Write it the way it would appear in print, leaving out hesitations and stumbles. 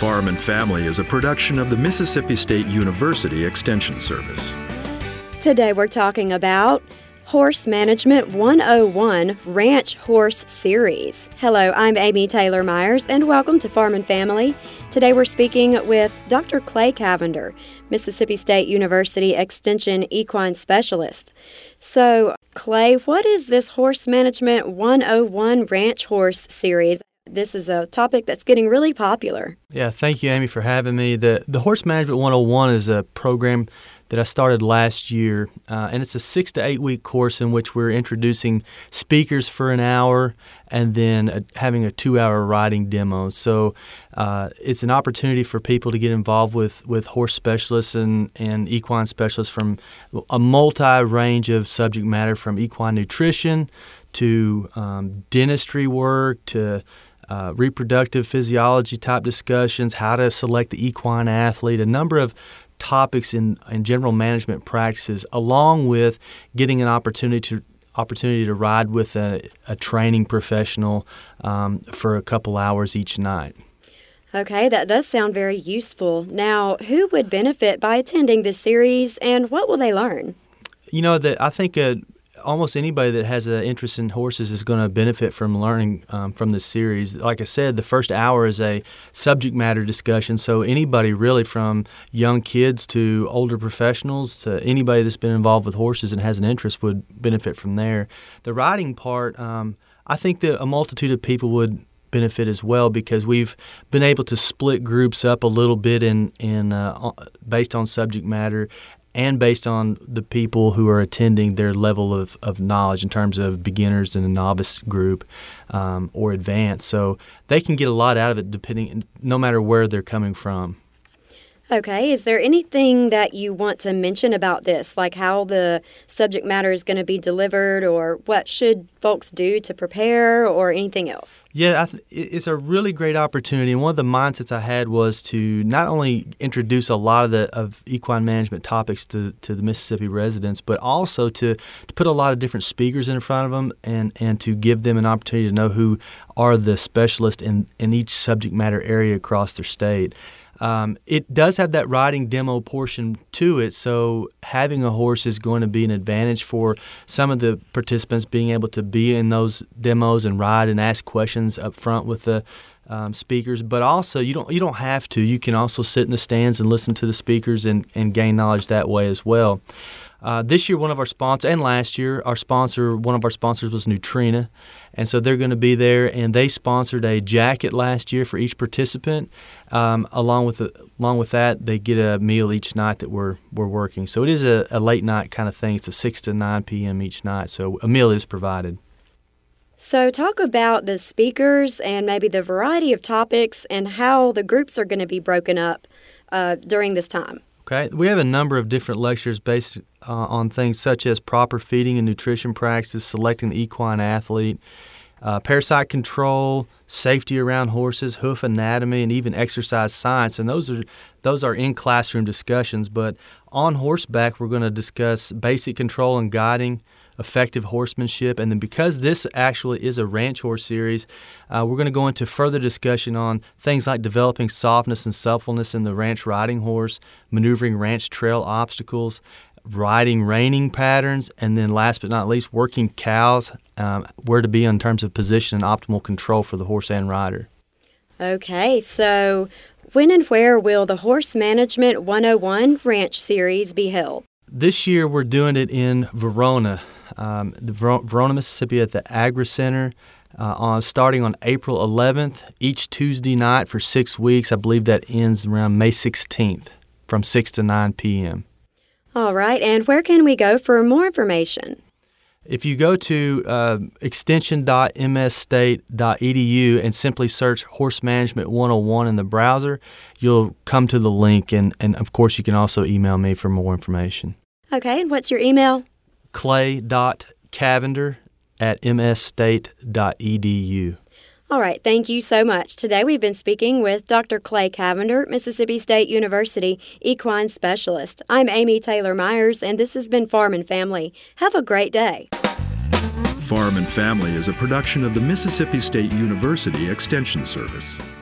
Farm and Family is a production of the Mississippi State University Extension Service. Today we're talking about Horse Management 101 Ranch Horse Series. Hello, I'm Amy Taylor Myers, and welcome to Farm and Family. Today we're speaking with Dr. Clay Cavender, Mississippi State University Extension Equine Specialist. So, Clay, what is this Horse Management 101 Ranch Horse Series? This is a topic that's getting really popular. Yeah, thank you, Amy, for having me. The Horse Management 101 is a program that I started last year, and it's a 6 to 8 week course in which we're introducing speakers for an hour and then having a 2-hour riding demo. So it's an opportunity for people to get involved with horse specialists and equine specialists from a multi-range of subject matter, from equine nutrition to dentistry work to reproductive physiology type discussions, how to select the equine athlete, a number of topics in general management practices, along with getting an opportunity to ride with a training professional for a couple hours each night. Okay, that does sound very useful. Now, who would benefit by attending this series, and what will they learn? You know, I think almost anybody that has an interest in horses is going to benefit from learning from this series. Like I said, the first hour is a subject matter discussion, so anybody really, from young kids to older professionals to anybody that's been involved with horses and has an interest, would benefit from there. The riding part, I think that a multitude of people would benefit as well, because we've been able to split groups up a little bit in based on subject matter and based on the people who are attending, their level of knowledge in terms of beginners and a novice group or advanced. So they can get a lot out of it no matter where they're coming from. Okay, is there anything that you want to mention about this, like how the subject matter is going to be delivered, or what should folks do to prepare, or anything else? Yeah, it's a really great opportunity, and one of the mindsets I had was to not only introduce a lot of equine management topics to the Mississippi residents, but also to put a lot of different speakers in front of them and to give them an opportunity to know who are the specialists in each subject matter area across their state. It does have that riding demo portion to it, so having a horse is going to be an advantage for some of the participants, being able to be in those demos and ride and ask questions up front with the speakers. But also, you don't have to. You can also sit in the stands and listen to the speakers and gain knowledge that way as well. This year, one of our sponsors, and last year, one of our sponsors was Nutrena, and so they're going to be there, and they sponsored a jacket last year for each participant. Along with that, they get a meal each night that we're working. So it is a late night kind of thing. It's a 6 to 9 p.m. each night, so a meal is provided. So talk about the speakers and maybe the variety of topics and how the groups are going to be broken up during this time. Okay, we have a number of different lectures based on things such as proper feeding and nutrition practices, selecting the equine athlete, parasite control, safety around horses, hoof anatomy, and even exercise science. And those are in classroom discussions. But on horseback, we're going to discuss basic control and guiding, effective horsemanship, and then because this actually is a ranch horse series, we're going to go into further discussion on things like developing softness and suppleness in the ranch riding horse, maneuvering ranch trail obstacles, riding reining patterns, and then last but not least, working cows, where to be in terms of position and optimal control for the horse and rider. Okay, so when and where will the Horse Management 101 Ranch Series be held? This year we're doing it in Verona, Verona, Mississippi, at the Agri Center, starting on April 11th, each Tuesday night for 6 weeks. I believe that ends around May 16th from 6 to 9 p.m. All right, and where can we go for more information? If you go to extension.msstate.edu and simply search Horse Management 101 in the browser, you'll come to the link, and of course you can also email me for more information. Okay, and what's your email? clay.cavender@msstate.edu. All right, thank you so much. Today we've been speaking with Dr. Clay Cavender, Mississippi State University Equine Specialist. I'm Amy Taylor Myers, and this has been Farm and Family. Have a great day. Farm and Family is a production of the Mississippi State University Extension Service.